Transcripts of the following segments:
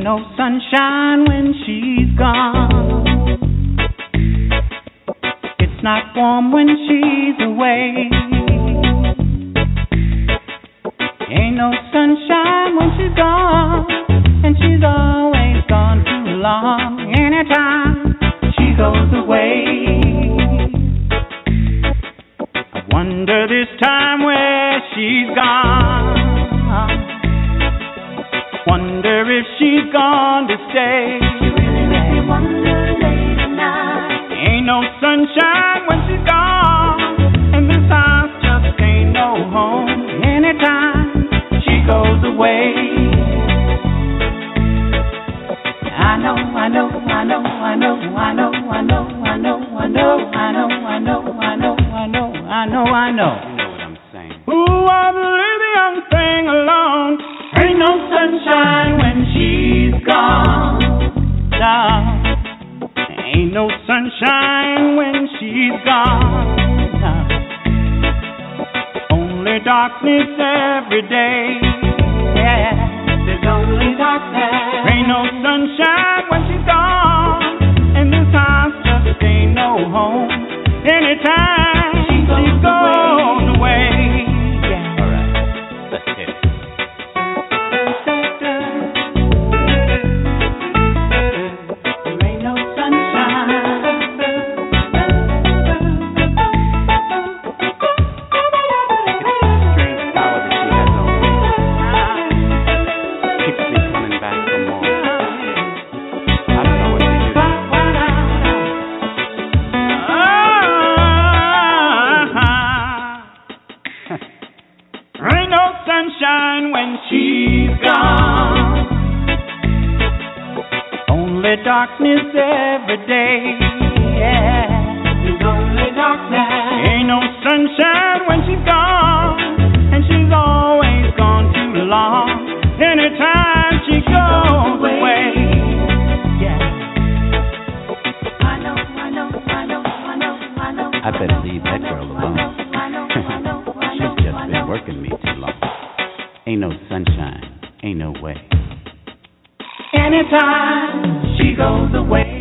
no sunshine when she's gone. It's not warm when she's away. Ain't no sunshine when she's gone, and she's always gone too long. Anytime she goes away, I wonder this time where she's gone. Wonder if she's gone to stay. She really makes me wonder late at night. Ain't no sunshine when she's gone, and this house just ain't no home. Anytime she goes away, I know, I know, I know, I know, I know, I know, I know, I know, I know, I know, I know, I know, I know, I know. You know what I'm saying? Ooh, I believe the young thing alone. Ain't no sunshine when she's gone. No. Ain't no sunshine when she's gone. No. Only darkness every day. Yeah, there's only darkness. Ain't no sunshine when she's gone, and this house just ain't no home. Anytime she goes away. Yeah. All right, let's hit it. Darkness every day, yeah. There's only darkness. Ain't no sunshine when she's gone, and she's always gone too long. Anytime she goes away, yeah. I know, I know, I know, I know, I know. I better leave that girl alone. She's just been working me too long. Ain't no sunshine, ain't no way. Anytime she goes away.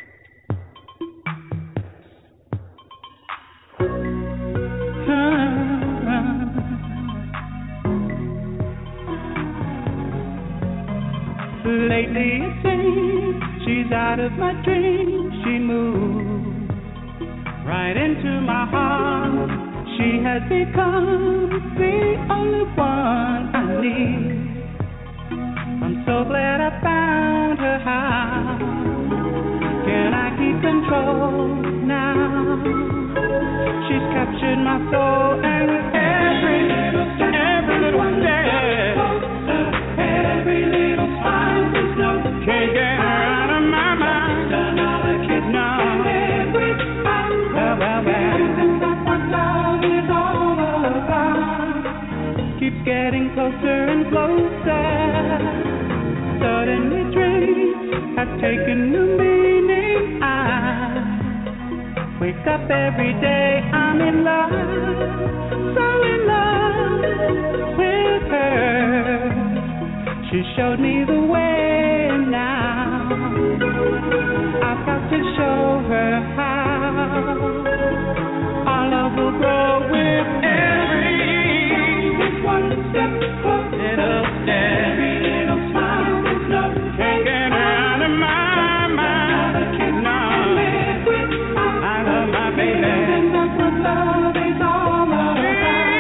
Lately it seems she's out of my dreams. She moves right into my heart. She has become the only one I need. I'm so glad I found her. How can I keep control now? She's captured my soul, and with every little step, every little smile, can't get her out of my mind. Another kiss, no. Every everything that what love is all about keeps getting closer and closer. Suddenly dreams have taken new meaning. I wake up every day, I'm in love, so in love with her. She showed me the way now. I've got to show her how. Our love will grow with every one step closer, little step. Love is all about.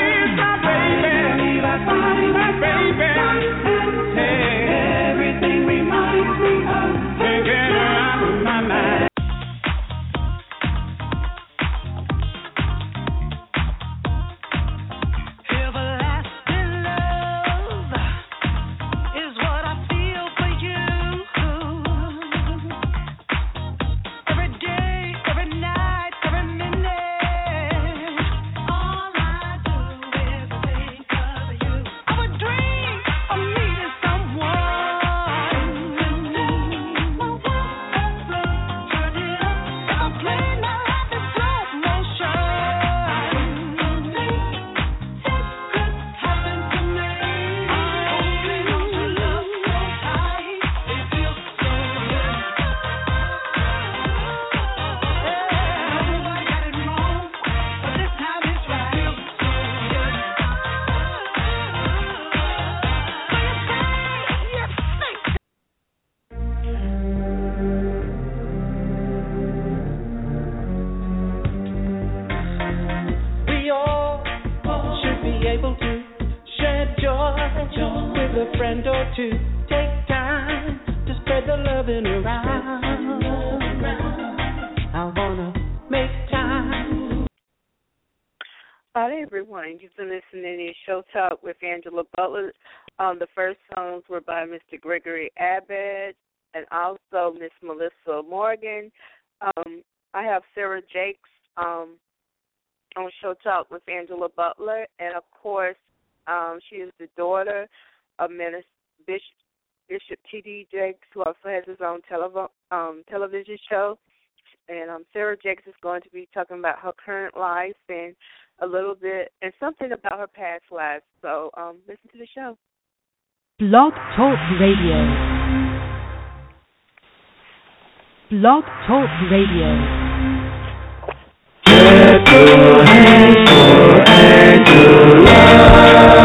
be able to share joy with a friend or two. Take time to spread the loving around. I wanna make time. Hi everyone, you've been listening to Show Talk with Angela Butler. The first songs were by Mr. Gregory Abbott and also Miss Melissa Morgan. I have Sarah Jakes on Show Talk with Angela Butler, and of course, she is the daughter of Bishop T.D. Jakes, who also has his own television show. And Sarah Jakes is going to be talking about her current life and a little bit, and something about her past life. So listen to the show. Blog Talk Radio. Blog Talk Radio. Get your hands for Angela.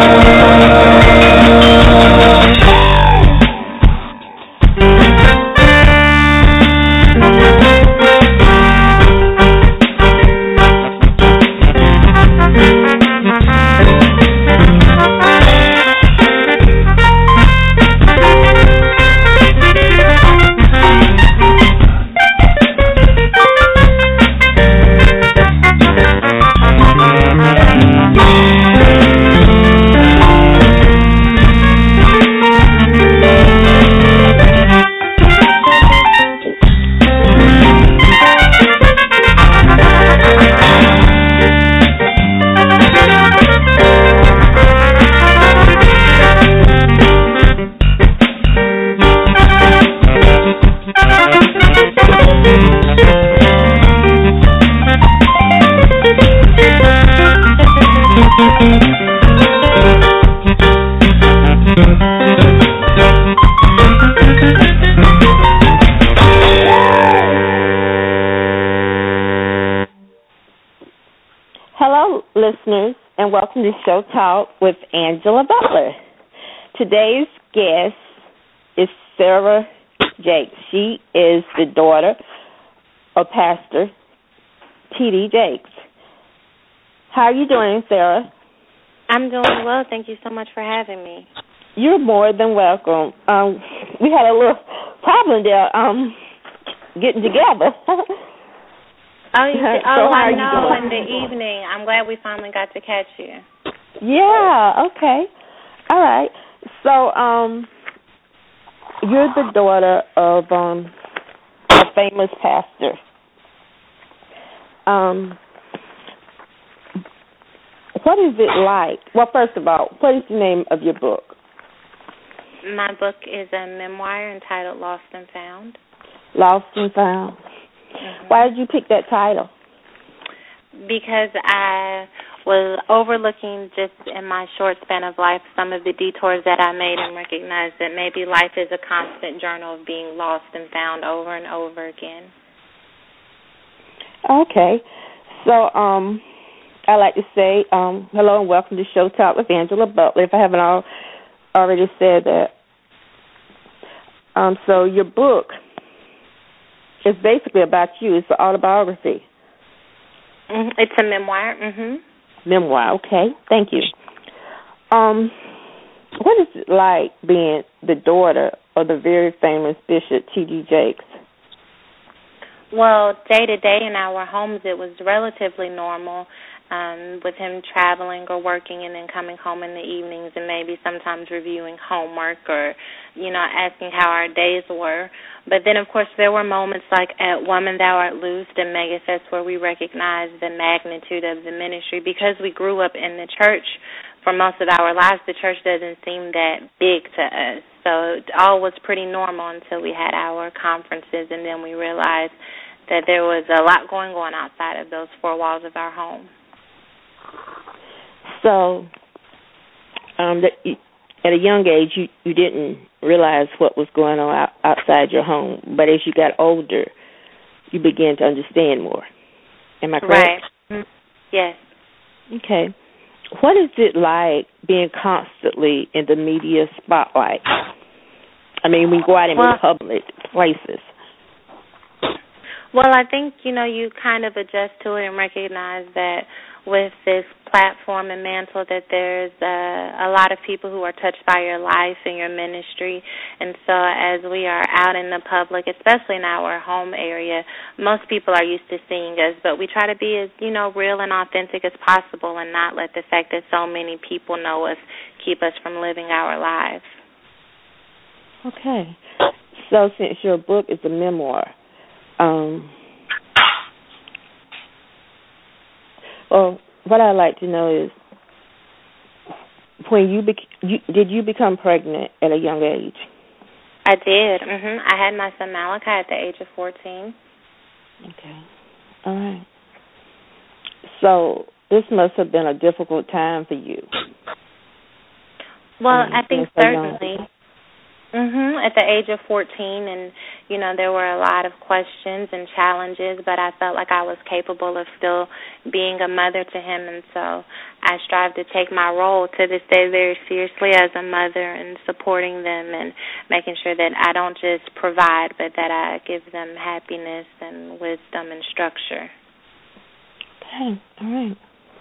Listeners, and welcome to Show Talk with Angela Butler. Today's guest is Sarah Jakes. She is the daughter of Pastor T.D. Jakes. How are you doing, Sarah? I'm doing well. Thank you so much for having me. You're more than welcome. We had a little problem there getting together. I you know. doing? In the evening. I'm glad we finally got to catch you. Yeah, okay. All right. So, you're the daughter of a famous pastor. What is it like? Well, first of all, what is the name of your book? My book is a memoir entitled Lost and Found. Lost and Found. Mm-hmm. Why did you pick that title? Because I was overlooking just in my short span of life some of the detours that I made and recognized that maybe life is a constant journal of being lost and found over and over again. Okay. So I'd like to say hello and welcome to Show Talk with Angela Butler, if I haven't already said that. So your book is basically about you. It's an autobiography. It's a memoir. Memoir, okay. Thank you. What is it like being the daughter of the very famous Bishop T.D. Jakes? Well, day to day in our homes, it was relatively normal, with him traveling or working and then coming home in the evenings and maybe sometimes reviewing homework or, asking how our days were. But then, of course, there were moments like at Woman Thou Art Loosed and Megafest where we recognized the magnitude of the ministry. Because we grew up in the church for most of our lives, the church doesn't seem that big to us. So it all was pretty normal until we had our conferences, and then we realized that there was a lot going on outside of those four walls of our home. So at a young age, you didn't realize what was going on outside your home, but as you got older, you began to understand more. Am I correct? Right. Yes. Okay. What is it like being constantly in the media spotlight? I mean, we go out in public places. Well, I think, you kind of adjust to it and recognize that with this platform and mantle that there's a lot of people who are touched by your life and your ministry. And so as we are out in the public, especially in our home area, most people are used to seeing us, but we try to be as, real and authentic as possible and not let the fact that so many people know us keep us from living our lives. Okay. So since your book is a memoir, well, what I'd like to know is, when did you become pregnant at a young age? I did. I had my son Malachi at the age of 14. Okay. All right. So this must have been a difficult time for you. Well, I think certainly. At the age of 14, and, there were a lot of questions and challenges, but I felt like I was capable of still being a mother to him, and so I strive to take my role to this day very seriously as a mother and supporting them and making sure that I don't just provide, but that I give them happiness and wisdom and structure. Okay, all right.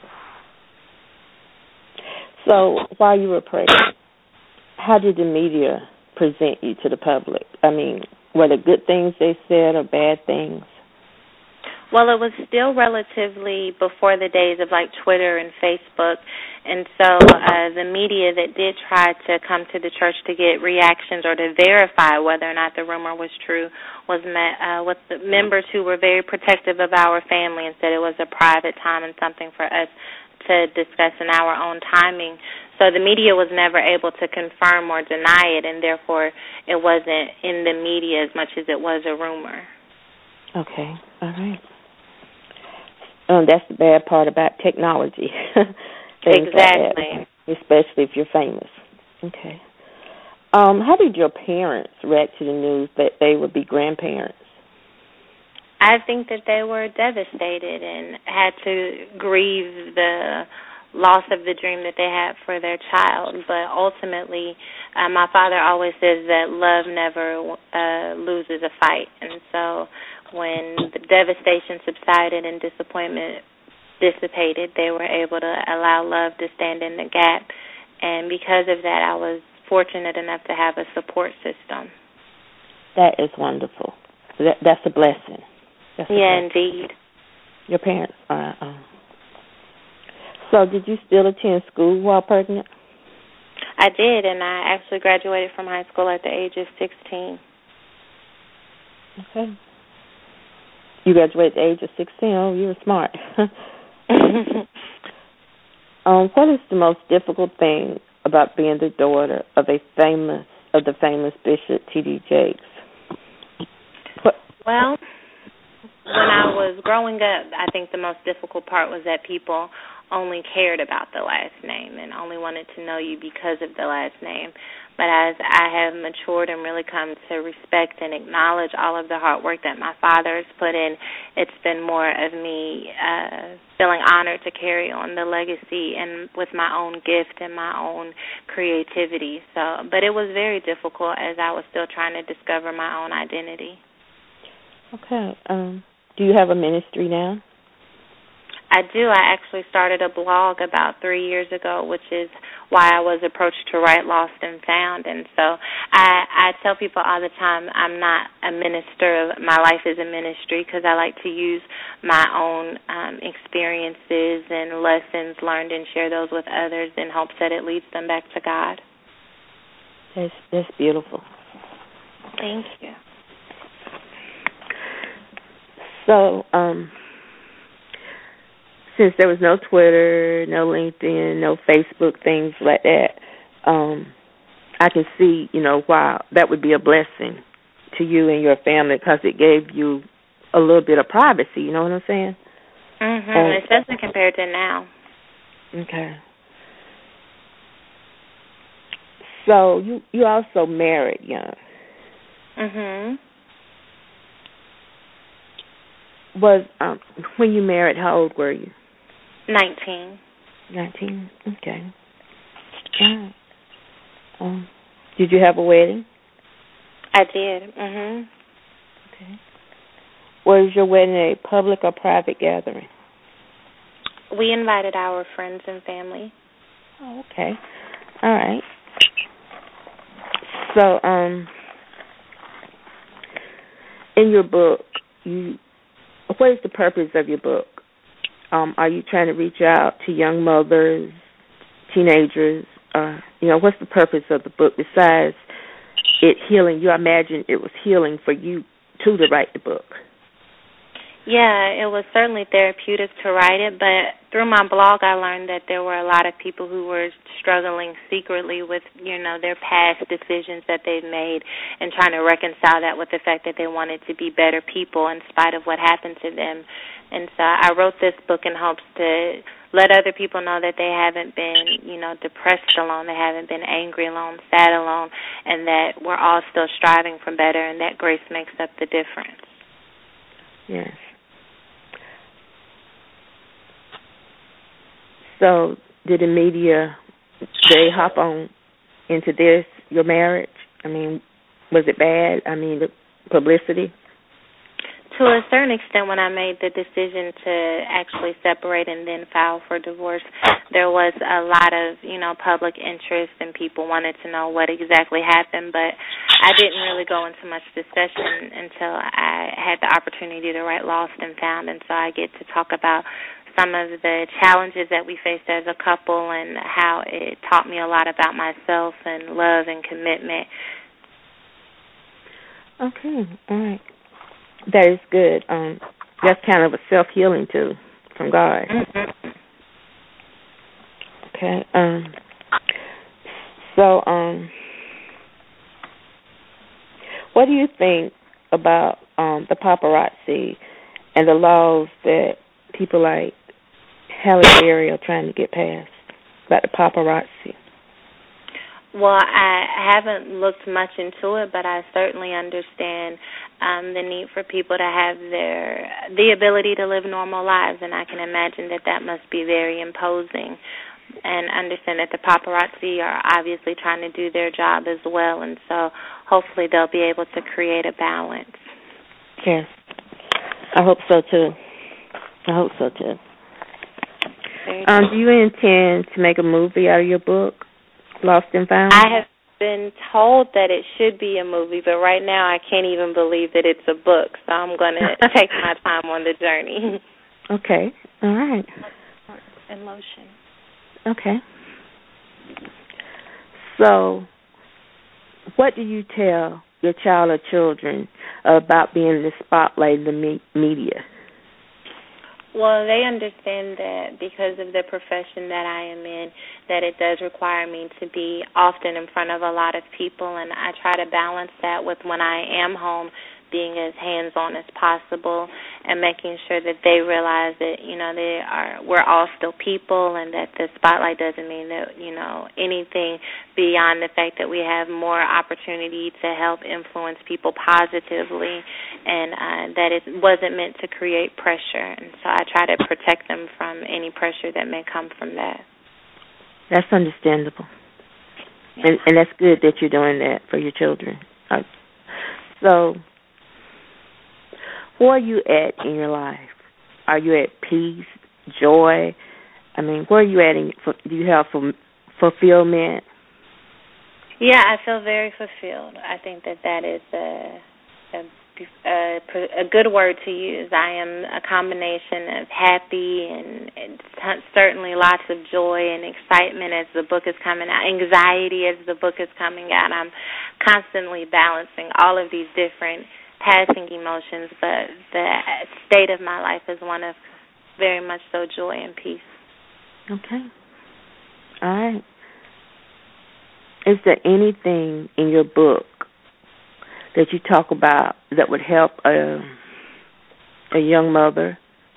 So while you were pregnant, how did the media present you to the public? I mean, were there good things they said or bad things? Well, it was still relatively before the days of like Twitter and Facebook, and so the media that did try to come to the church to get reactions or to verify whether or not the rumor was true was met with the members who were very protective of our family and said it was a private time and something for us to discuss in our own timing. So the media was never able to confirm or deny it, and therefore it wasn't in the media as much as it was a rumor. Okay, all right. That's the bad part about technology. Exactly. Like especially if you're famous. Okay. How did your parents react to the news that they would be grandparents? I think that they were devastated and had to grieve the loss of the dream that they had for their child. But ultimately, my father always says that love never loses a fight. And so when the devastation subsided and disappointment dissipated, they were able to allow love to stand in the gap. And because of that, I was fortunate enough to have a support system. That is wonderful. That's a blessing. Indeed. Your parents are. So did you still attend school while pregnant? I did, and I actually graduated from high school at the age of 16. Okay. You graduated at the age of 16. Oh, you were smart. What is the most difficult thing about being the daughter of the famous Bishop T.D. Jakes? Well, when I was growing up, I think the most difficult part was that people only cared about the last name and only wanted to know you because of the last name. But as I have matured and really come to respect and acknowledge all of the hard work that my father has put in, it's been more of me feeling honored to carry on the legacy and with my own gift and my own creativity. But it was very difficult as I was still trying to discover my own identity. Okay. Do you have a ministry now? I do. I actually started a blog about 3 years ago, which is why I was approached to write Lost and Found. And so I tell people all the time I'm not a minister. My life is a ministry because I like to use my own experiences and lessons learned and share those with others in hopes that it leads them back to God. That's beautiful. Thank you. So, since there was no Twitter, no LinkedIn, no Facebook, things like that, I can see, why that would be a blessing to you and your family because it gave you a little bit of privacy, you know what I'm saying? Mm-hmm. Especially compared to now. Okay. So you also married young. Mhm. Was when you married, how old were you? 19. 19. Okay. All right. Did you have a wedding? I did. Mhm. Okay. Was your wedding a public or private gathering? We invited our friends and family. Oh, okay. All right. So, in your book, what is the purpose of your book? Are you trying to reach out to young mothers, teenagers? What's the purpose of the book besides it healing? You imagine it was healing for you too to write the book. Yeah, it was certainly therapeutic to write it, but through my blog I learned that there were a lot of people who were struggling secretly with, their past decisions that they've made and trying to reconcile that with the fact that they wanted to be better people in spite of what happened to them. And so I wrote this book in hopes to let other people know that they haven't been, depressed alone, they haven't been angry alone, sad alone, and that we're all still striving for better and that grace makes up the difference. Yes. So, did the media, they hop on into your marriage? I mean, was it bad? I mean, the publicity? To a certain extent, when I made the decision to actually separate and then file for divorce, there was a lot of, public interest and people wanted to know what exactly happened, but I didn't really go into much discussion until I had the opportunity to write Lost and Found, and so I get to talk about some of the challenges that we faced as a couple and how it taught me a lot about myself and love and commitment. Okay, all right. That is good. That's kind of a self-healing too from God. Mm-hmm. Okay. So, what do you think about the paparazzi and the laws that people like Halle Berry are trying to get passed about the paparazzi? Well, I haven't looked much into it, but I certainly understand the need for people to have the ability to live normal lives, and I can imagine that must be very imposing. And understand that the paparazzi are obviously trying to do their job as well, and so hopefully they'll be able to create a balance. Yes, I hope so too. Do you intend to make a movie out of your book, Lost and Found? I have been told that it should be a movie, but right now I can't even believe that it's a book, so I'm going to take my time on the journey. Okay, all right. In motion. Okay. So, what do you tell your child or children about being in the spotlight of the media? Well, they understand that because of the profession that I am in, that it does require me to be often in front of a lot of people, and I try to balance that with when I am home, being as hands-on as possible and making sure that they realize that, we're all still people and that the spotlight doesn't mean that, anything beyond the fact that we have more opportunity to help influence people positively and that it wasn't meant to create pressure. And so I try to protect them from any pressure that may come from that. That's understandable. Yeah. And that's good that you're doing that for your children. So, where are you at in your life? Are you at peace, joy? I mean, where are you at? Do you have fulfillment? Yeah, I feel very fulfilled. I think that is a good word to use. I am a combination of happy and certainly lots of joy and excitement as the book is coming out, anxiety as the book is coming out. I'm constantly balancing all of these different passing emotions, but the state of my life is one of very much so joy and peace. Okay. All right. Is there anything in your book that you talk about that would help a young mother?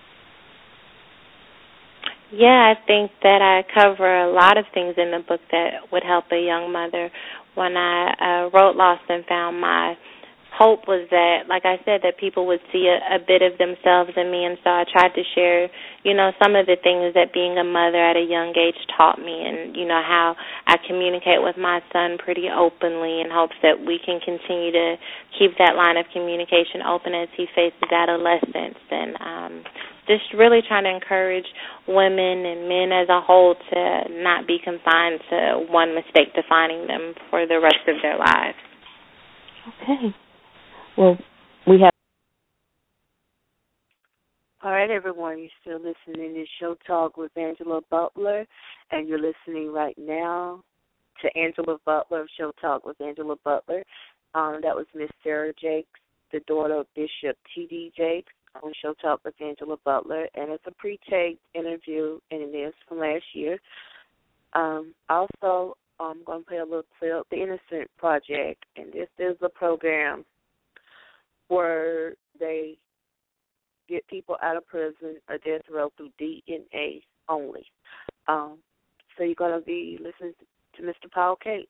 Yeah, I think that I cover a lot of things in the book that would help a young mother. When I wrote Lost and Found, my hope was that, like I said, that people would see a bit of themselves in me, and so I tried to share, some of the things that being a mother at a young age taught me, and, how I communicate with my son pretty openly in hopes that we can continue to keep that line of communication open as he faces adolescence, and, just really trying to encourage women and men as a whole to not be confined to one mistake defining them for the rest of their lives. Okay. Well, we have. All right, everyone, you're still listening to Show Talk with Angela Butler, and you're listening right now to Angela Butler of Show Talk with Angela Butler. That was Miss Sarah Jakes, the daughter of Bishop T.D. Jakes, on Show Talk with Angela Butler, and it's a pre-taped interview, and it is from last year. Also, I'm going to play a little clip, The Innocent Project, and this is a program where they get people out of prison or death row through DNA only. So you're going to be listening to Mr. Paul Cates.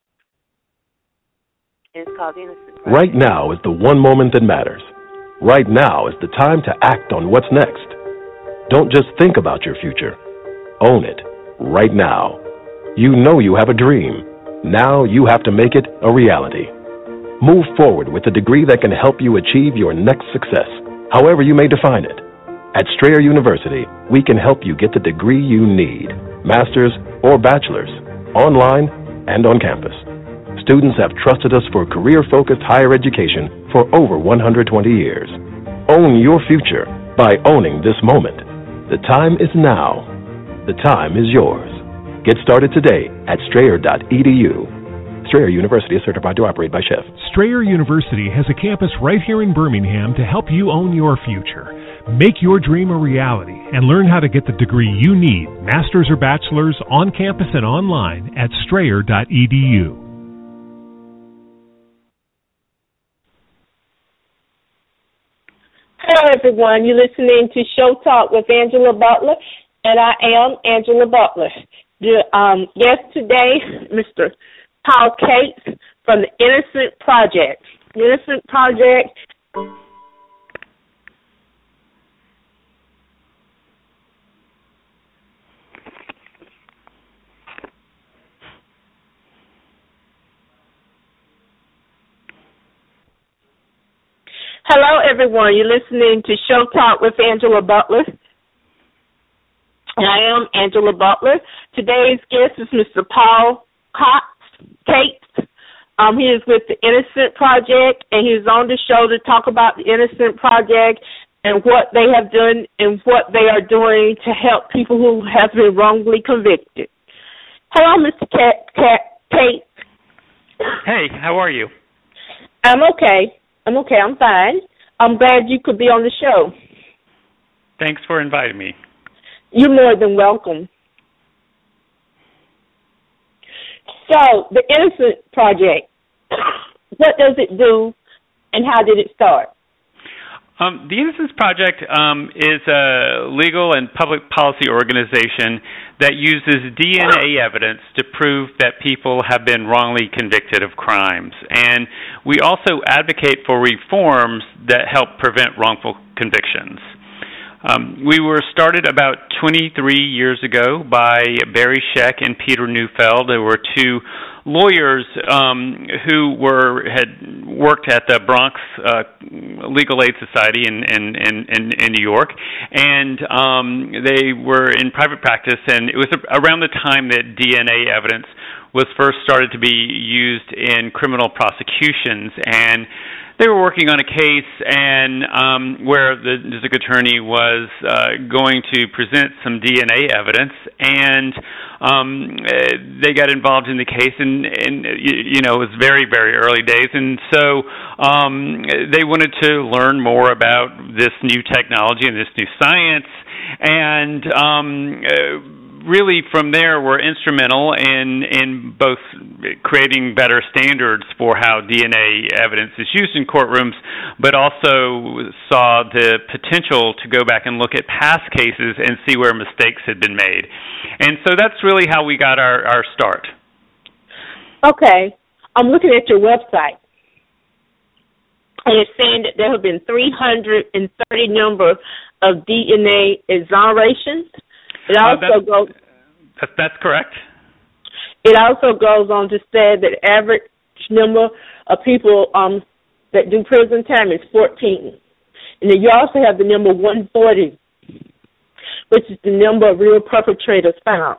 It's called The Innocent Project. Right now is the one moment that matters. Right now is the time to act on what's next. Don't just think about your future. Own it. Right now. You know you have a dream. Now you have to make it a reality. Move forward with a degree that can help you achieve your next success, however you may define it. At Strayer University, we can help you get the degree you need, master's or bachelor's, online and on campus. Students have trusted us for career-focused higher education for over 120 years. Own your future by owning this moment. The time is now. The time is yours. Get started today at strayer.edu. Strayer University is certified to operate by Chef. Strayer University has a campus right here in Birmingham to help you own your future. Make your dream a reality and learn how to get the degree you need, master's or bachelor's, on campus and online at strayer.edu. Hello, everyone. You're listening to Show Talk with Angela Butler, and I am Angela Butler. The guest today, Mr. Paul Cates from the Innocent Project. The Innocent Project. Hello, everyone. You're listening to Show Talk with Angela Butler. I am Angela Butler. Today's guest is Mr. Paul Cates. He is with the Innocent Project, and he's on the show to talk about the Innocent Project and what they have done and what they are doing to help people who have been wrongly convicted. Hello, Mr. Cates. Hey, how are you? I'm okay. I'm fine. I'm glad you could be on the show. Thanks for inviting me. You're more than welcome. So, the Innocent Project, what does it do and how did it start? The Innocence Project is a legal and public policy organization that uses DNA evidence to prove that people have been wrongly convicted of crimes. And we also advocate for reforms that help prevent wrongful convictions. We were started about 23 years ago by Barry Scheck and Peter Neufeld. There were two lawyers who had worked at the Bronx Legal Aid Society in New York, and they were in private practice, and it was around the time that DNA evidence was first started to be used in criminal prosecutions, and they were working on a case and where the district attorney was going to present some DNA evidence, and they got involved in the case, and you know, it was very, very early days, and so they wanted to learn more about this new technology and this new science, and really from there were instrumental in both creating better standards for how DNA evidence is used in courtrooms, but also saw the potential to go back and look at past cases and see where mistakes had been made. And so that's really how we got our start. Okay. I'm looking at your website, and it's saying that there have been 330 number of DNA exonerations. It also goes. That's correct. It also goes on to say that the average number of people that do prison time is 14, and then you also have the number 140 which is the number of real perpetrators found.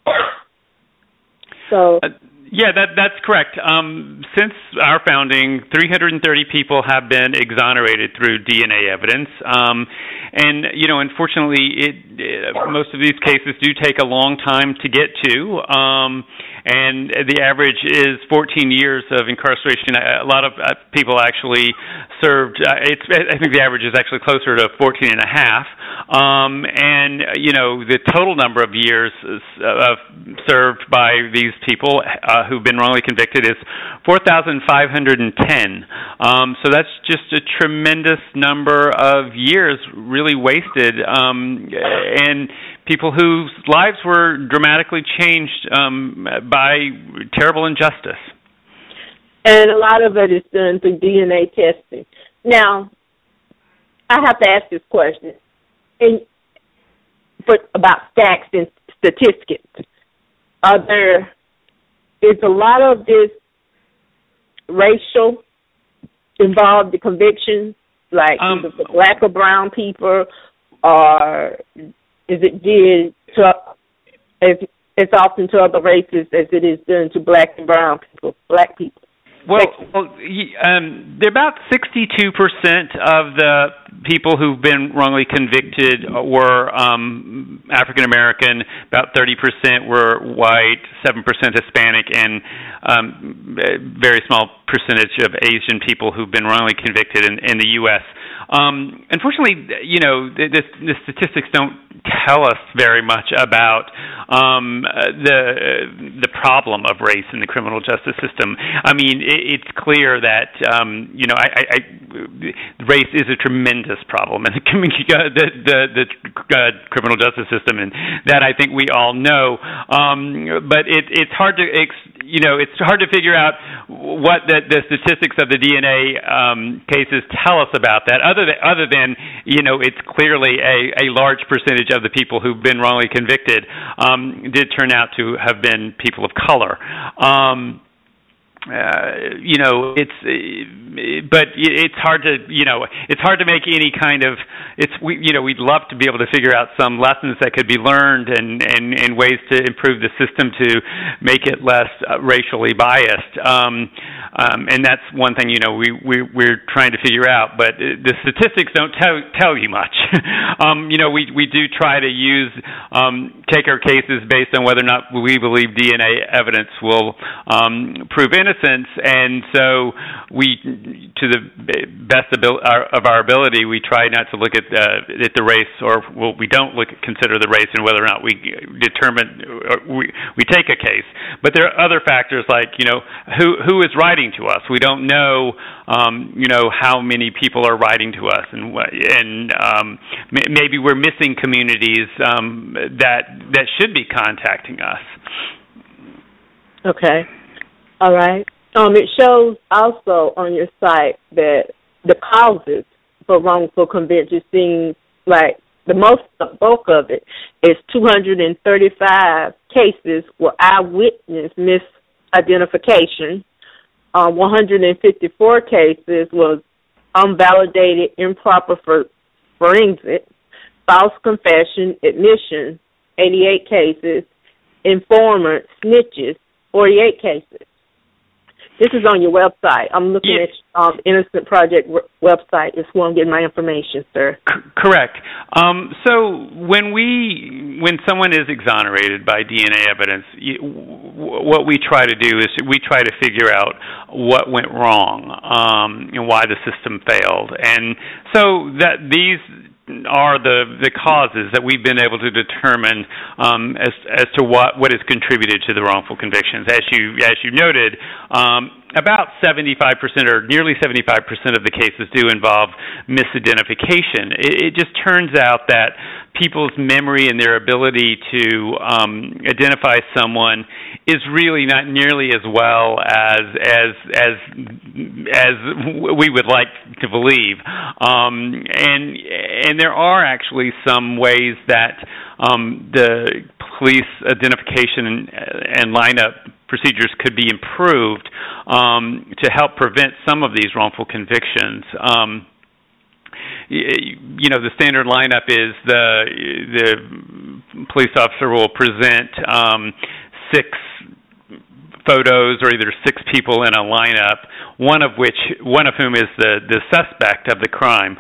So. Yeah, that's correct. Since our founding, 330 people have been exonerated through DNA evidence, and unfortunately, most of these cases do take a long time to get to, and the average is 14 years of incarceration. A lot of people actually served. I think the average is actually closer to 14 and a half, and the total number of years served by these people who've been wrongly convicted is 4,510. So that's just a tremendous number of years really wasted, and people whose lives were dramatically changed by terrible injustice. And a lot of it is done through DNA testing. Now, I have to ask this question about stats and statistics. Is a lot of this racial involved, the convictions, like either for black or brown people, or is it did to as often to other races as it is done to black and brown people, black people? Well, there about 62% of the people who've been wrongly convicted were African American, about 30% were white, 7% Hispanic, and very small percentage of Asian people who've been wrongly convicted in the U.S. Unfortunately, the statistics don't tell us very much about the problem of race in the criminal justice system. I mean, it's clear that race is a tremendous problem in the criminal justice system, and that I think we all know. But it's hard to it's hard to figure out what the statistics of the DNA cases tell us about that. Other than it's clearly a large percentage of the people who've been wrongly convicted did turn out to have been people of color. But it's hard to make any kind of we'd love to be able to figure out some lessons that could be learned and ways to improve the system to make it less racially biased. And that's one thing we're trying to figure out, but the statistics don't tell you much. We do try to take our cases based on whether or not we believe DNA evidence will prove innocence, and so we, to the best of our ability, we try not to look at the race, or we don't consider the race and whether or not we determine we take a case. But there are other factors like who is writing to us. We don't know how many people are writing to us, and maybe we're missing communities that should be contacting us. Okay, all right. It shows also on your site that the causes for wrongful conviction seems like the bulk of it is 235 cases were eyewitness misidentification. 154 cases was unvalidated improper forensic, false confession, admission, 88 cases, informant, snitches, 48 cases. This is on your website. I'm looking at Innocent Project website. Just want to get my information, sir. Correct. So when someone is exonerated by DNA evidence, what we try to do is we try to figure out what went wrong and why the system failed. And so that these are the causes that we've been able to determine as to what has contributed to the wrongful convictions. As you noted, about 75% or nearly 75% of the cases do involve misidentification. It just turns out that people's memory and their ability to identify someone is really not nearly as well as we would like to believe, and there are actually some ways that the police identification and lineup procedures could be improved to help prevent some of these wrongful convictions. the standard lineup is the police officer will present 6 photos, or either 6 people in a lineup, one of whom is the suspect of the crime.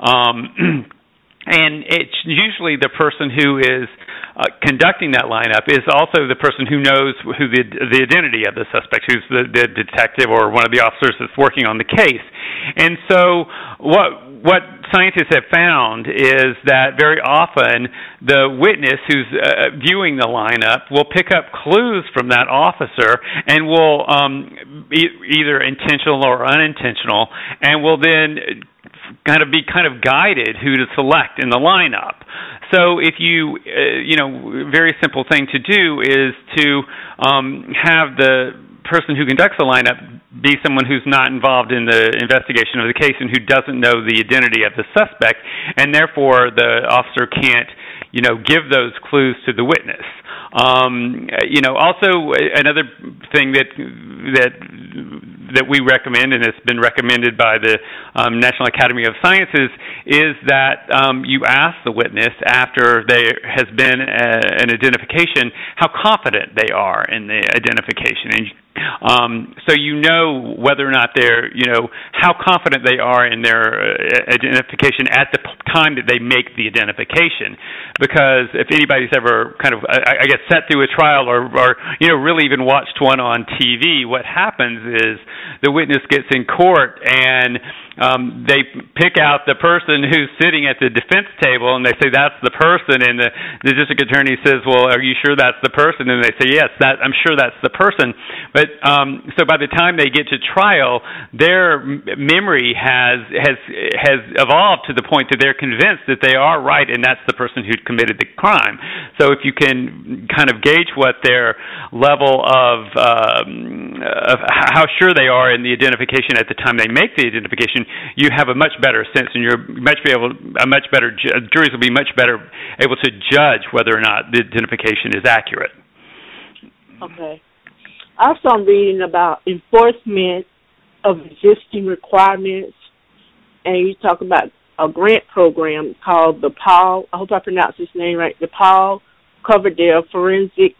And it's usually the person who is conducting that lineup is also the person who knows who the identity of the suspect, who's the detective or one of the officers that's working on the case. And so what scientists have found is that very often the witness who's viewing the lineup will pick up clues from that officer and will either intentional or unintentional, and will then be guided who to select in the lineup. So if you, very simple thing to do is to have the person who conducts the lineup be someone who's not involved in the investigation of the case and who doesn't know the identity of the suspect, and therefore the officer can't, give those clues to the witness. Also another thing that we recommend, and it's been recommended by the National Academy of Sciences, is that you ask the witness after there has been an identification how confident they are in the identification, and so whether or not they're, how confident they are in their identification at the time that they make the identification. Because if anybody's ever sat through a trial or really even watched one on TV, what happens is the witness gets in court and they pick out the person who's sitting at the defense table, and they say that's the person, and the district attorney says, well, are you sure that's the person? And they say, yes, I'm sure that's the person. But so by the time they get to trial, their memory has evolved to the point that they're convinced that they are right, and that's the person who committed the crime. So if you can kind of gauge what their level of how sure they are in the identification at the time they make the identification, you have a much better sense, and juries will be much better able to judge whether or not the identification is accurate. Okay. Also, I'm reading about enforcement of existing requirements, and you talk about a grant program called the Paul, I hope I pronounced his name right, the Paul Coverdale Forensic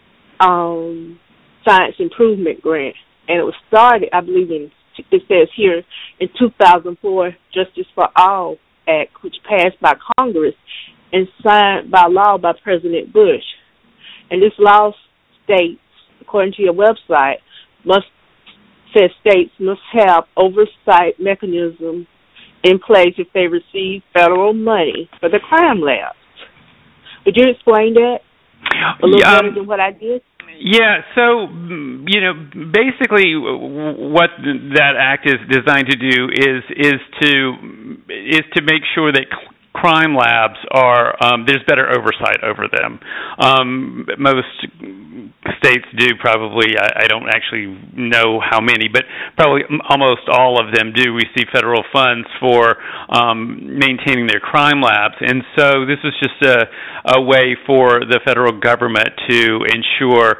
Science Improvement Grant. And it was started, I believe, it says here, in 2004, Justice for All Act, which passed by Congress and signed by law by President Bush. And this law states, according to your website, states must have oversight mechanisms in place if they receive federal money for the crime labs. Would you explain that a little better than what I did? Yeah, so, basically what that act is designed to do is to make sure that crime labs are, there's better oversight over them. Most states do probably, I don't actually know how many, but probably almost all of them do receive federal funds for maintaining their crime labs. And so this is just a way for the federal government to ensure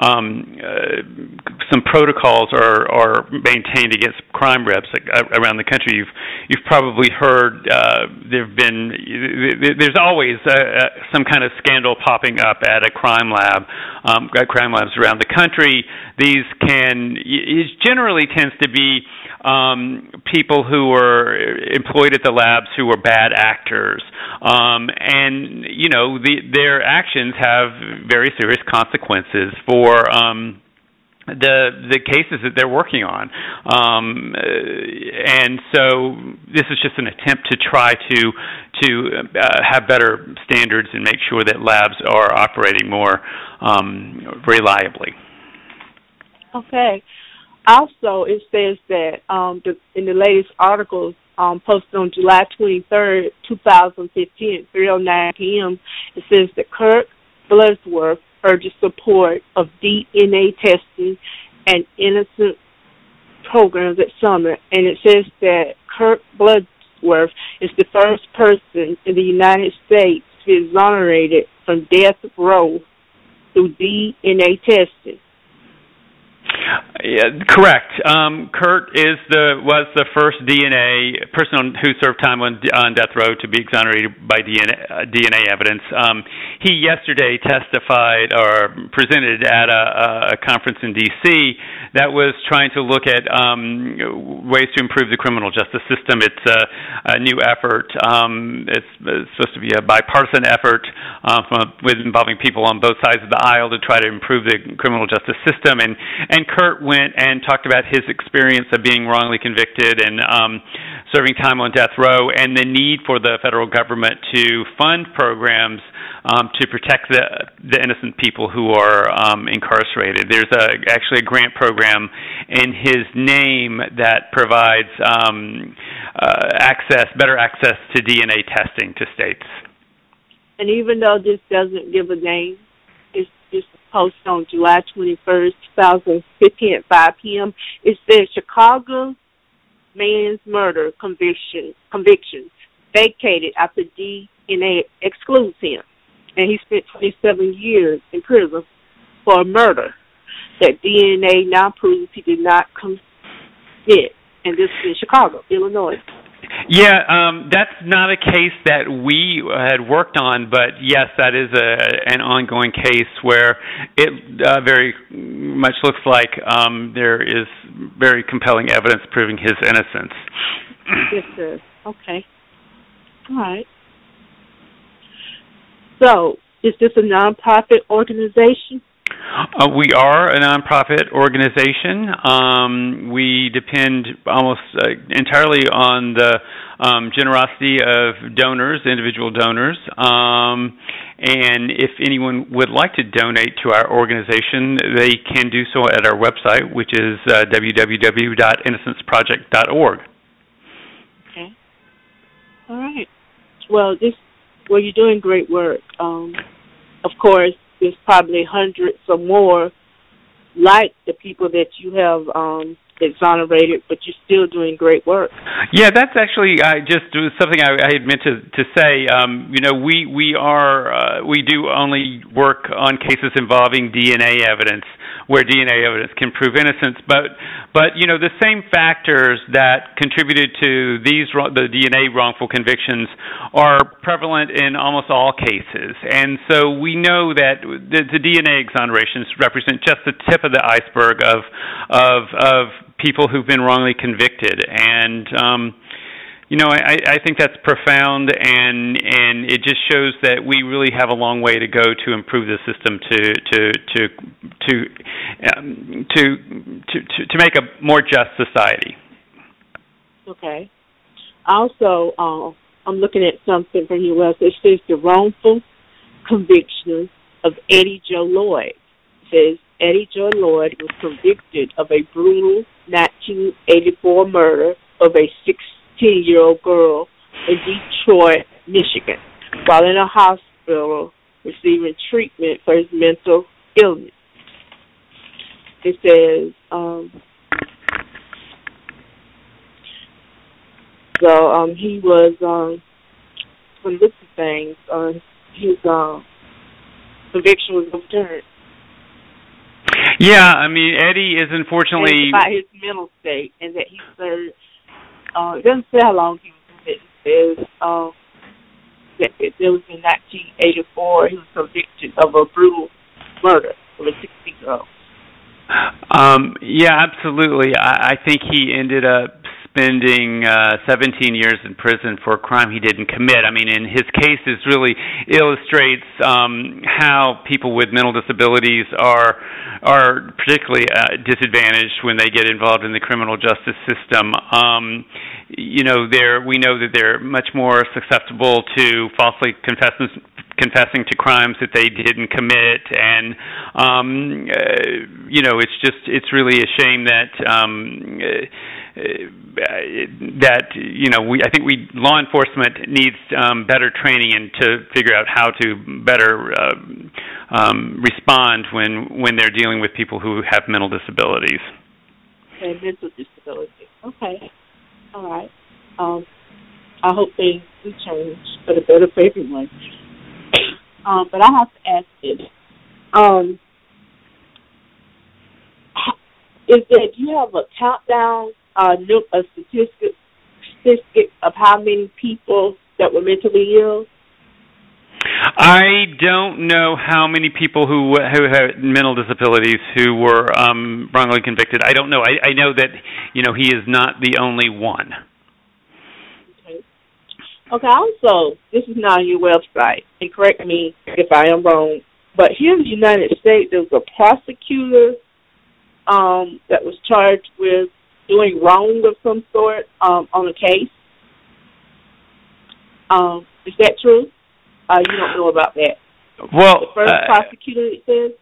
some protocols are maintained against crime reps around the country. You've probably heard there's always some kind of scandal popping up at a crime lab, at crime labs around the country. It generally tends to be people who are employed at the labs who are bad actors, and their actions have very serious consequences for the cases that they're working on, and so this is just an attempt to try to have better standards and make sure that labs are operating more reliably. Okay. Also, it says that in the latest articles posted on July 23rd, 2015 at 3:09 p.m., it says that Kirk Bloodsworth urges support of DNA testing and innocent programs at Summit, and it says that Kirk Bloodsworth is the first person in the United States to be exonerated from death row through DNA testing. Yeah, correct. Kurt was the first person who served time on death row to be exonerated by DNA evidence. He yesterday testified or presented at a conference in D.C. that was trying to look at ways to improve the criminal justice system. It's a new effort. It's supposed to be a bipartisan effort involving people on both sides of the aisle to try to improve the criminal justice system. And Kurt went and talked about his experience of being wrongly convicted and serving time on death row, and the need for the federal government to fund programs to protect the innocent people who are incarcerated. There's actually a grant program in his name that provides better access to DNA testing to states. And even though this doesn't give a name, it's posted on July 21st, 2015 at 5 p.m. It says Chicago man's murder convictions vacated after DNA excludes him. And he spent 27 years in prison for a murder that DNA now proves he did not commit. And this is in Chicago, Illinois. Yeah, that's not a case that we had worked on, but yes, that is an ongoing case where it very much looks like there is very compelling evidence proving his innocence. Yes, sir. Okay. All right. So, is this a nonprofit organization? We are a nonprofit organization. We depend almost entirely on the generosity of donors, individual donors. And if anyone would like to donate to our organization, they can do so at our website, which is www.innocenceproject.org. Okay. All right. Well, you're doing great work. Of course, there's probably hundreds or more like the people that you have exonerated, but you're still doing great work. Yeah, that's actually just something I had meant to say. We do only work on cases involving DNA evidence, where DNA evidence can prove innocence. But the same factors that contributed to the DNA wrongful convictions are prevalent in almost all cases. And so we know that the DNA exonerations represent just the tip of the iceberg of people who've been wrongly convicted. And I think that's profound, and it just shows that we really have a long way to go to improve the system to make a more just society. Okay. Also, I'm looking at something from your website. It says the wrongful conviction of Eddie Joe Lloyd. It says Eddie Joe Lloyd was convicted of a brutal 1984 murder of a 16-year-old girl in Detroit, Michigan, while in a hospital receiving treatment for his mental illness. It says, he was, when looking at things, his conviction was overturned. Yeah, I mean, Eddie is unfortunately... It's about his mental state, and that he served, it doesn't say how long he was convicted. It says that it was in 1984, he was convicted of a brutal murder of a 16-year-old. Yeah, absolutely. I think he ended up spending 17 years in prison for a crime he didn't commit. I mean, in his case, this really illustrates how people with mental disabilities are particularly disadvantaged when they get involved in the criminal justice system. We know that they're much more susceptible to falsely confessing to crimes that they didn't commit, and it's really a shame that I think law enforcement needs better training and to figure out how to better respond when they're dealing with people who have mental disabilities. Okay, mental disability. Okay, all right. I hope things do change for the better for everyone. But I have to ask this. is that you have a countdown, a statistic of how many people that were mentally ill? I don't know how many people who had mental disabilities who were wrongly convicted. I don't know. I know that he is not the only one. Okay. Also, this is not on your website, and correct me if I am wrong, but here in the United States, there was a prosecutor that was charged with doing wrong of some sort on a case. Is that true? You don't know about that. Well, the first prosecutor, it says?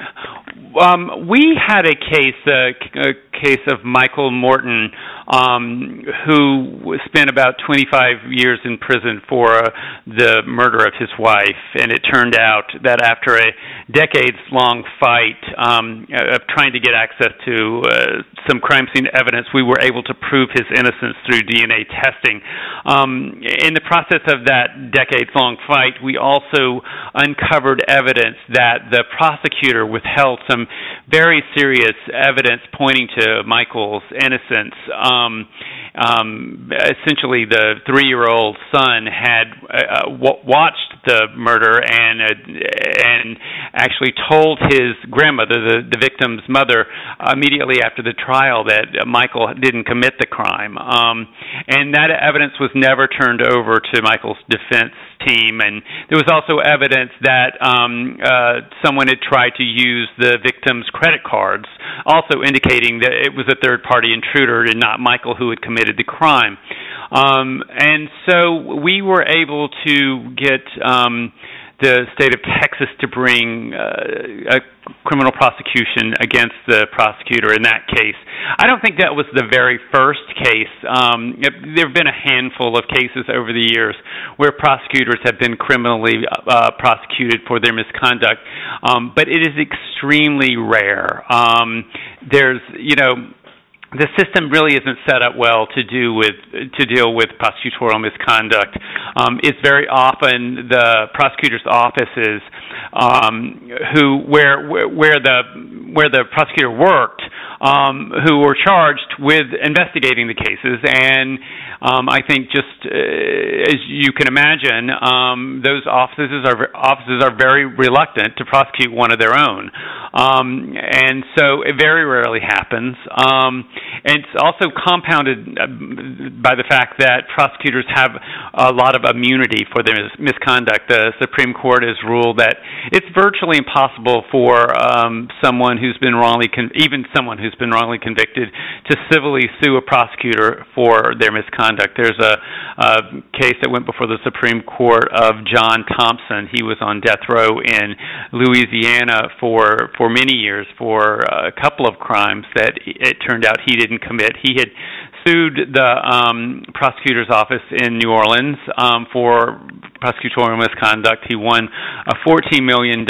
We had a case of Michael Morton, who spent about 25 years in prison for the murder of his wife, and it turned out that after a decades-long fight of trying to get access to some crime scene evidence, we were able to prove his innocence through DNA testing. In the process of that decades-long fight, we also uncovered evidence that the prosecutor withheld some very serious evidence pointing to Michael's innocence. Essentially, the 3-year-old son had watched the murder and actually told his grandmother, the victim's mother, immediately after the trial that Michael didn't commit the crime. And that evidence was never turned over to Michael's defense team. And there was also evidence that someone had tried to use the victim's credit cards, also indicating that it was a third-party intruder and not Michael who had committed the crime. And so we were able to get the state of Texas to bring a criminal prosecution against the prosecutor in that case. I don't think that was the very first case. There have been a handful of cases over the years where prosecutors have been criminally prosecuted for their misconduct, but it is extremely rare. The system really isn't set up well to deal with prosecutorial misconduct. It's very often the prosecutor's offices where the prosecutor worked who were charged with investigating the cases, and I think just as you can imagine, those offices are very reluctant to prosecute one of their own, and so it very rarely happens. And it's also compounded by the fact that prosecutors have a lot of immunity for their misconduct. The Supreme Court has ruled that it's virtually impossible for someone who's been wrongly convicted to civilly sue a prosecutor for their misconduct. There's a case that went before the Supreme Court of John Thompson. He was on death row in Louisiana for many years for a couple of crimes that it turned out he didn't commit. He had sued the prosecutor's office in New Orleans for prosecutorial misconduct. He won a $14 million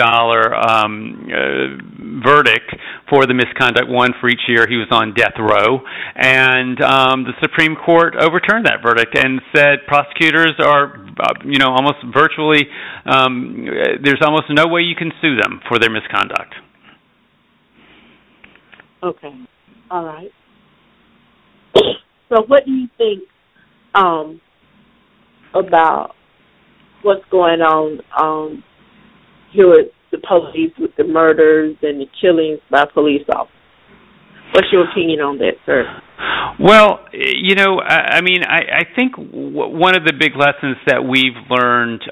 verdict for the misconduct, one for each year he was on death row. And the Supreme Court overturned that verdict and said prosecutors are, almost virtually, there's almost no way you can sue them for their misconduct. Okay. All right. So what do you think about what's going on here with the police, with the murders and the killings by police officers? What's your opinion on that, sir? Well, I think one of the big lessons that we've learned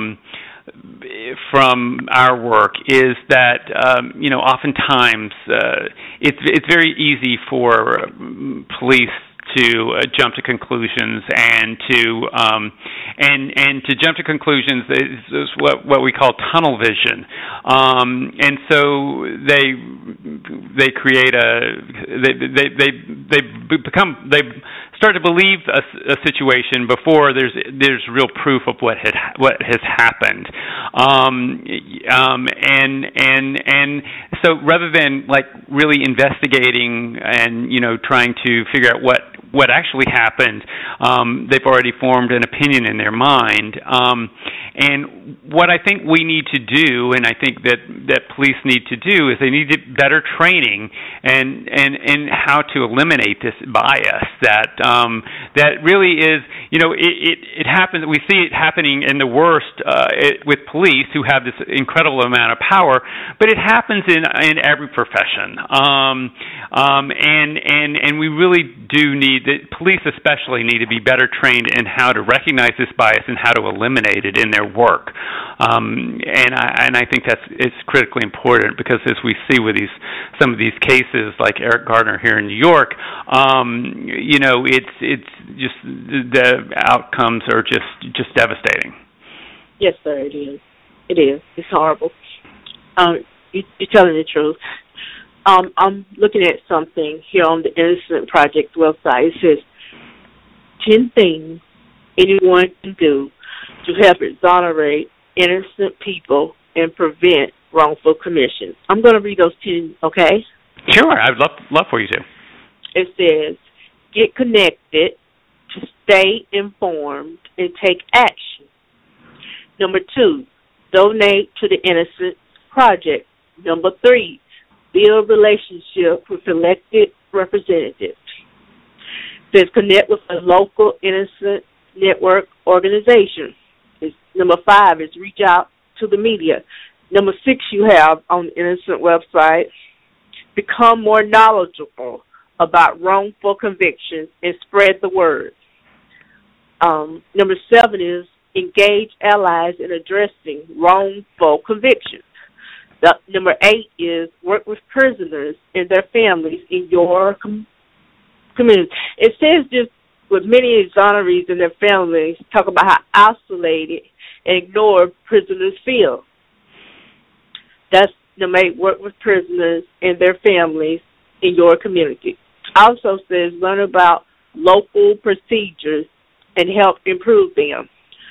from our work is that oftentimes it's very easy for police to jump to conclusions and to jump to conclusions is what we call tunnel vision, and so they create they start to believe a situation before there's real proof of what has happened, and so rather than like really investigating and trying to figure out what what actually happened, they've already formed an opinion in their mind. And what I think we need to do, and I think that police need to do, is they need to better training and how to eliminate this bias that really is, it happens. We see it happening in the worst with police who have this incredible amount of power, but it happens in every profession. And we really do need, the police especially need to be better trained in how to recognize this bias and how to eliminate it in their work. And I think it's critically important, because as we see with some of these cases like Eric Gardner here in New York, it's just the outcomes are just devastating. Yes, sir, it is. It is. It's horrible. You're telling the truth. I'm looking at something here on the Innocent Project website. It says 10 things anyone can do to help exonerate innocent people and prevent wrongful commissions. I'm going to read those 10, okay? Sure, I'd love for you to. It says, get connected to stay informed and take action. Number 2, donate to the Innocent Project. Number 3, build relationship with elected representatives. It says connect with a local innocent network organization. Number 5 is reach out to the media. Number 6 you have on the Innocent website, become more knowledgeable about wrongful convictions and spread the word. Number 7 is engage allies in addressing wrongful convictions. Number 8 is work with prisoners and their families in your community. It says just with many exonerees and their families, talk about how isolated and ignored prisoners feel. That's number 8, work with prisoners and their families in your community. Also says learn about local procedures and help improve them.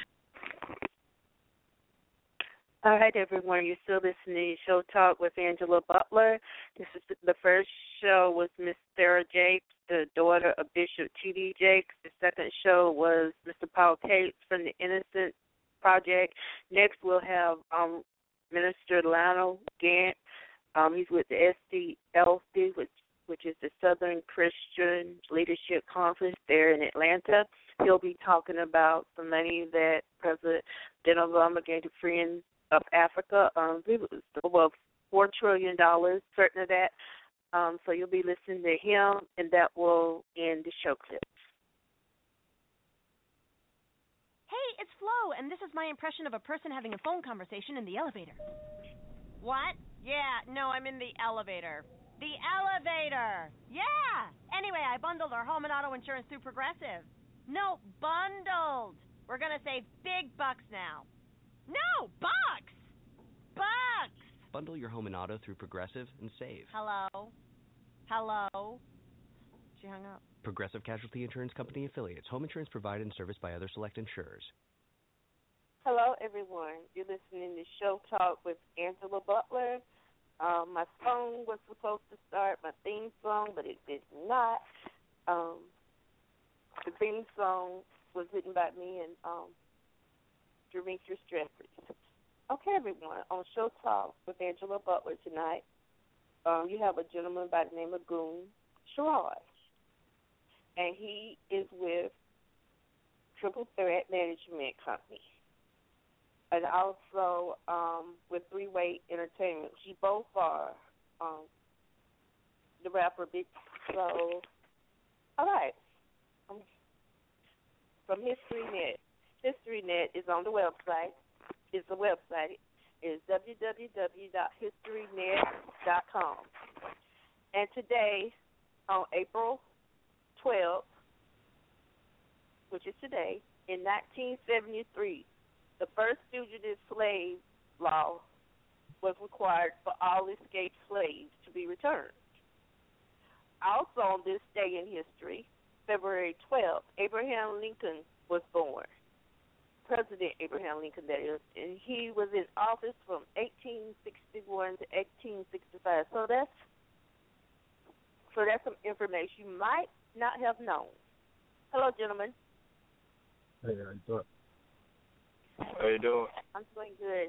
All right, everyone, you're still listening to Show Talk with Angela Butler. This is the first show was Miss Sarah Jakes, the daughter of Bishop T.D. Jakes. The second show was Mr. Paul Cates from the Innocent Project. Next, we'll have Minister Lionel Gant. He's with the SDLC, which is the Southern Christian Leadership Conference there in Atlanta. He'll be talking about the money that President Obama gave to Friends of Africa. It was over $4 trillion, certain of that. So you'll be listening to him, and that will end the show clips. Hey, it's Flo, and this is my impression of a person having a phone conversation in the elevator. What? Yeah, no, I'm in the elevator. The elevator! Yeah! Anyway, I bundled our home and auto insurance through Progressive. No, bundled. We're going to save big bucks now. No, bucks! Bucks! Bundle your home and auto through Progressive and save. Hello? Hello? She hung up. Progressive Casualty Insurance Company affiliates. Home insurance provided and serviced by other select insurers. Hello, everyone. You're listening to Show Talk with Angela Butler. My phone was supposed to start my theme song, but it did not. The theme song was written by me and Demetrius Jeffries. Okay, everyone, on Show Talk with Angela Butler tonight, you have a gentleman by the name of Goon Sherrod, and he is with Triple Threat Management Company, and also with Three Way Entertainment. She both are the rapper Big. So, all right, from HistoryNet. HistoryNet is on the website. The website is www.historynet.com. And today, on April 12th, which is today, in 1973, the first fugitive slave law was required for all escaped slaves to be returned. Also on this day in history, February 12th, Abraham Lincoln was born. President Abraham Lincoln, that is, and he was in office from 1861 to 1865. So that's some information you might not have known. Hello, gentlemen. Hey, how you doing? How you doing? I'm doing good.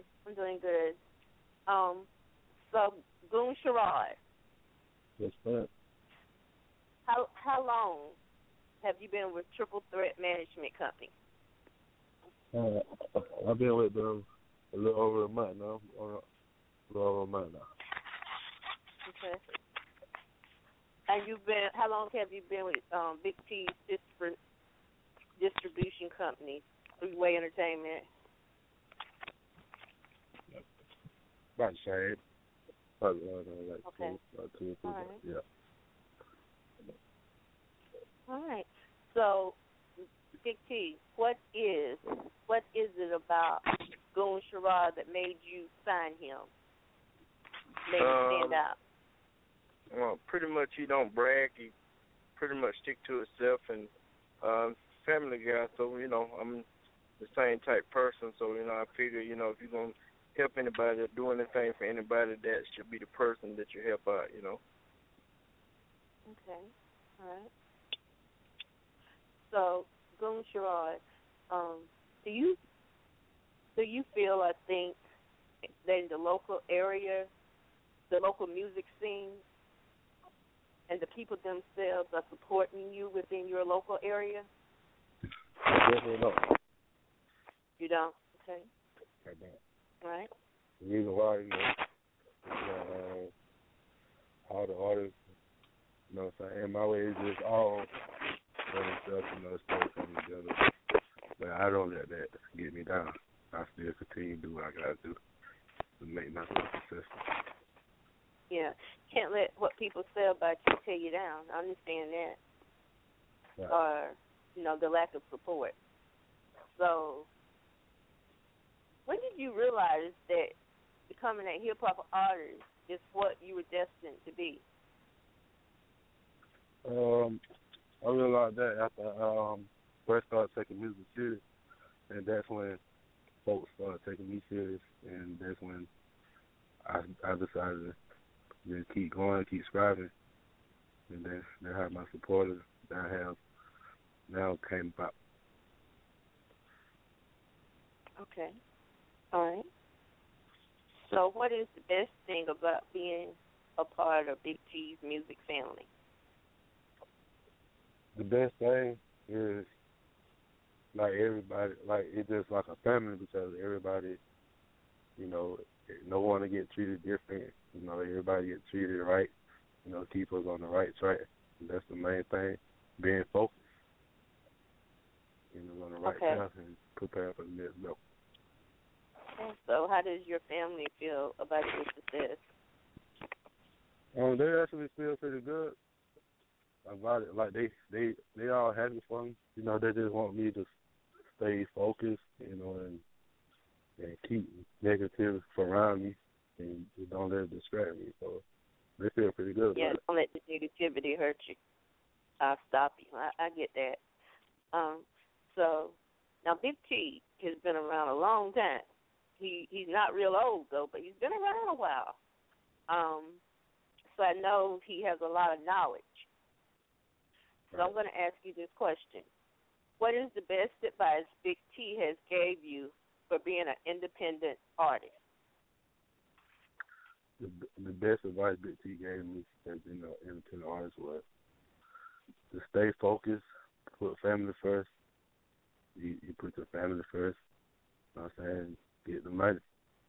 So Goon Sherrod. Yes, ma'am. How long have you been with Triple Threat Management Company? I've been with them a little over a month now. Okay. And how long have you been with Big T's distribution company, Freeway Entertainment? About the same. Probably like okay. Two or three. All right. Yeah. All right. So, Big T, what is it about Goon Sherrod that made you sign him? Made him stand out? Well, pretty much he don't brag. He pretty much stick to himself and family guy. So, I'm the same type person. So, I figure, if you're going to help anybody or do anything for anybody, that should be the person that you help out, Okay. All right. So, Goon Sherrod, do you feel, I think, that in the local area, the local music scene, and the people themselves are supporting you within your local area? Definitely not. You don't? Okay. I don't. All right. The reason why, all the artists, what I'm saying, my way is just all for themselves, still coming together. But I don't let that get me down. I still continue to do what I got to do to make myself successful. Yeah. Can't let what people say about you tear you down. I understand that. Right. Or, the lack of support. So, when did you realize that becoming a hip-hop artist is what you were destined to be? I realized that after I first started taking music serious, and that's when folks started taking me serious, and that's when I decided to just keep going, keep striving, and then I have my supporters that I have now came about. Okay. All right. So what is the best thing about being a part of Big T's music family? The best thing is, like, everybody, like, it's just like a family because everybody, no one to get treated different. Everybody get treated right, keep us on the right track. And that's the main thing, being focused, on the right path and prepare for the next level. Okay. So how does your family feel about your success? They actually feel pretty good about it. Like they all happy for me. They just want me to stay focused, and keep negative around me and don't let it distract me. So they feel pretty good about it. Don't let the negativity hurt you. I'll stop you. I get that. So now Big T has been around a long time. He's not real old though, but he's been around a while. So I know he has a lot of knowledge. So I'm going to ask you this question. What is the best advice Big T has gave you for being an independent artist? The best advice Big T gave me as being an independent artist was to stay focused, put family first. You put your family first. You know what I'm saying? Get the money.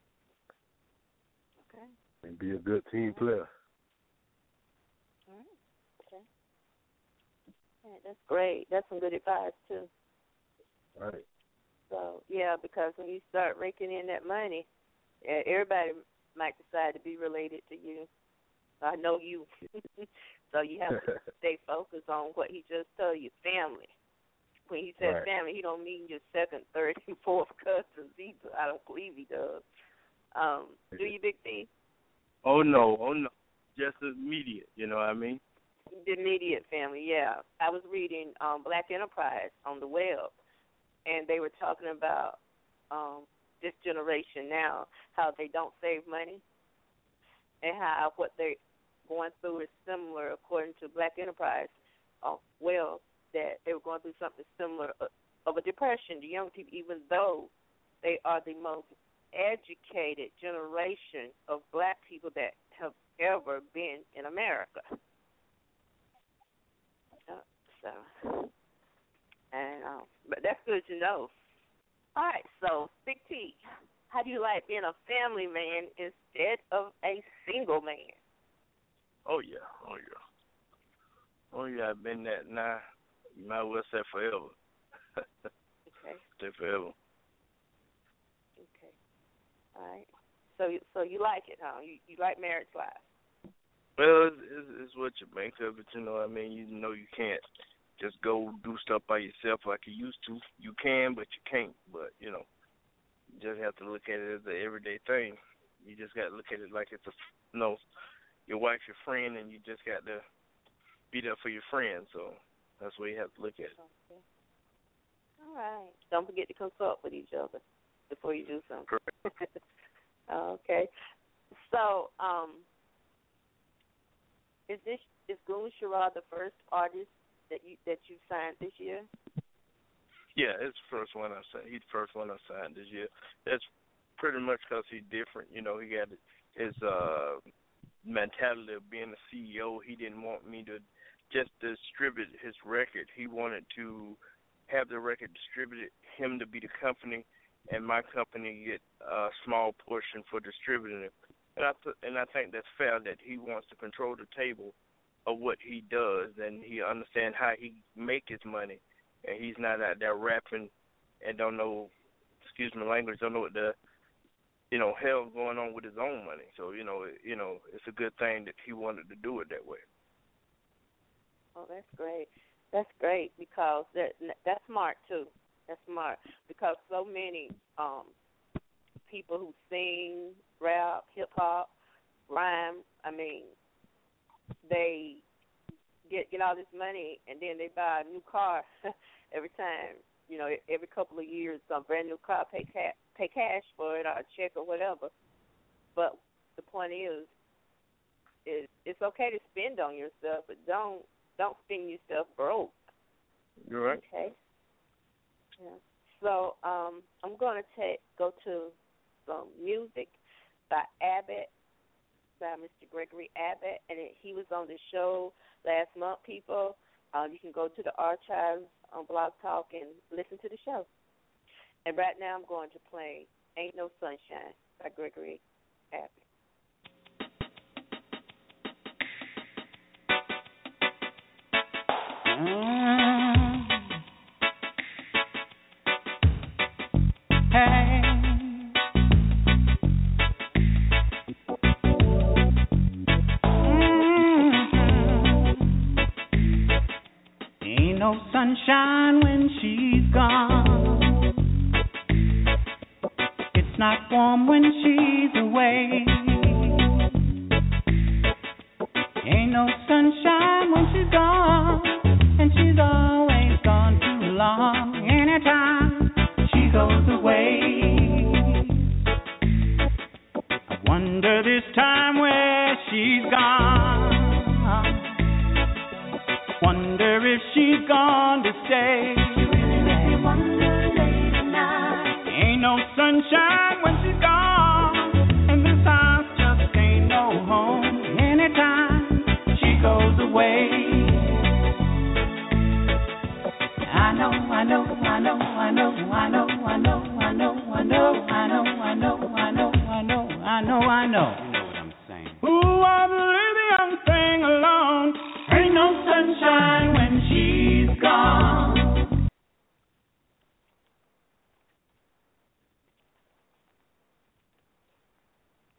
Okay. And be a good team player. All right. Okay. Yeah, that's great. That's some good advice, too. Right. So, yeah, because when you start raking in that money, everybody might decide to be related to you. I know you. So you have to stay focused on what he just told you, family. When he says family, he don't mean your second, third, and fourth cousins either. I don't believe he does. Do you, Big T? Oh, no. Just immediate, you know what I mean? The immediate family, yeah. I was reading Black Enterprise on the web, and they were talking about this generation now, how they don't save money, and how what they're going through is similar, according to Black Enterprise. Well, that they were going through something similar of a depression. The young people, even though they are the most educated generation of black people that have ever been in America. But that's good to know. All right, so Big T, how do you like being a family man instead of a single man? Oh yeah. I've been that now. You might as well say forever. Okay. Say forever. Okay. All right. So you like it, huh? You like marriage life? Well, it's what you make of it. You know, I mean, you know, you can't just go do stuff by yourself like you used to. You can, but you can't. But you know, you just have to look at it as an everyday thing. You just got to look at it like it's your wife's your friend, and you just got to be there for your friend. So that's the way you have to look at it. Okay. All right. Don't forget to consult with each other before you do something. Correct. Okay. So, is Goon Sherrod the first artist that you signed this year? Yeah, it's the first one I signed. He's the first one I signed this year. That's pretty much because he's different. You know, he got his mentality of being a CEO. He didn't want me to just distribute his record. He wanted to have the record distributed, him to be the company, and my company get a small portion for distributing it. And I think that's fair that he wants to control the table of what he does, and he understands how he make his money, and he's not out there rapping and don't know, excuse my language, don't know what the hell's going on with his own money. So it's a good thing that he wanted to do it that way. Oh, that's great. That's great because that's smart too. That's smart because so many people who sing, rap, hip hop, rhyme. I mean, they get all this money and then they buy a new car every time. Every couple of years, some brand new car, pay cash for it or a check or whatever. But the point is it's okay to spend on yourself, but don't spend yourself broke. You're right. Okay. Yeah. So I'm going to go to some music by Mr. Gregory Abbott, and he was on the show last month, people. You can go to the archives on Blog Talk and listen to the show. And right now I'm going to play Ain't No Sunshine by Gregory Abbott. Hey. Ain't no sunshine when she's gone. It's not warm when she's away. Ain't no sunshine when she's gone, and she's always gone too long. Anytime she goes away, I wonder this time where she's gone. Wonder if she's gone to stay. You really make me wonder late at night. Ain't no sunshine when she's gone, and this house just ain't no home. Anytime she goes away, I know, I know, I know, I know, I know, I know, I know, I know, I know, I know, I know, I know, I know, I know. You know what I'm saying. Ooh, I believe the young thing alone. Ain't no sunshine.